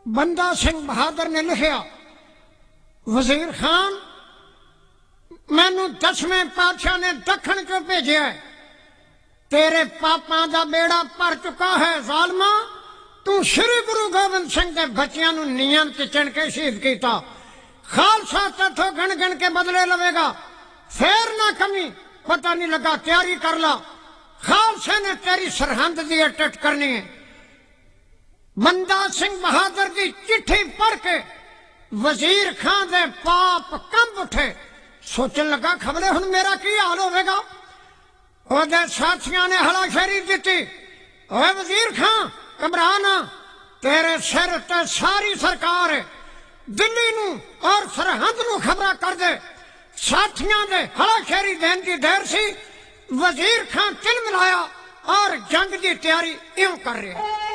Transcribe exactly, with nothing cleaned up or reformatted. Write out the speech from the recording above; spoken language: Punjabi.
بندہ سنگھ بہادر نے لکھیا وزیر خان مینو دسویں پادشاہ نے دکھن کیوں بھیجیا ہے؟ تیرے پاپاں دا بیڑا پر چکا ہے ظالما، تو شری گرو گوبند سنگھ دے بچیاں نو نیام تے چن کے شہید کیتا، خالصہ تتھوں گن گن کے بدلے لوے گا، پھر نہ کمی پتہ نہیں لگا تیاری کر لا، خالصے نے تیری سرحد دی اٹٹ کرنی ہے۔ بندہ سنگھ بہادر دی چٹھی پڑھ کے وزیر خان دے پاپ کمب اٹھے، سوچن لگا خبرے ہن میرا کی حال ہوئے گا۔ او دے ساتھیاں نے ہلا شیری دیتی، اوے وزیر خان گھبرانا، تیرے سر تے ساری سرکار ہے، دلی نو اور سرحد نو خبرہ کر دے۔ ساتھیاں دے ہلا شیری دین دی دیر سی، وزیر خان تل ملایا اور جنگ دی تیاری ایوں کر رہے۔